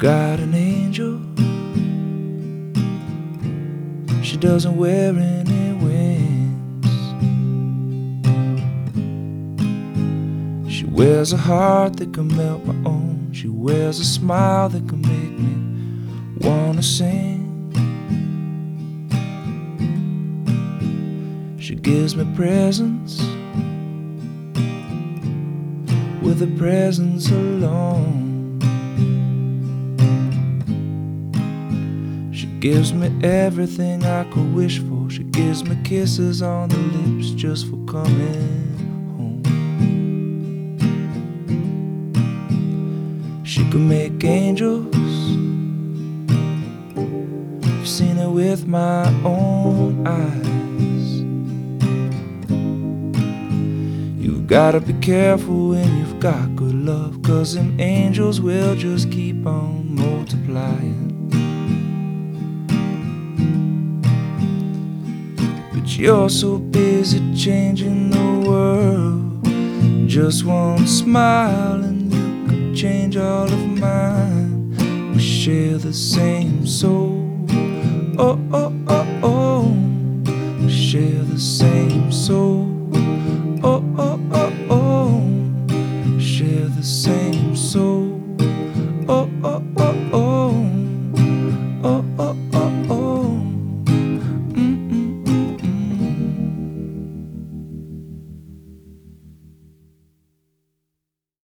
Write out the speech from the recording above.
got an angel. She doesn't wear any wings. She wears a heart that can melt my own. She wears a smile that can make me wanna sing. She gives me presents with a presence alone. She gives me everything I could wish for. She gives me kisses on the lips just for coming home. She can make angels. I've seen it with my own eyes. You've gotta be careful when you've got good love, 'cause them angels will just keep on multiplying. But you're so busy changing the world. Just one smile and you could change all of mine. We share the same soul. Oh, oh, oh, oh. We share the same soul. Oh, oh.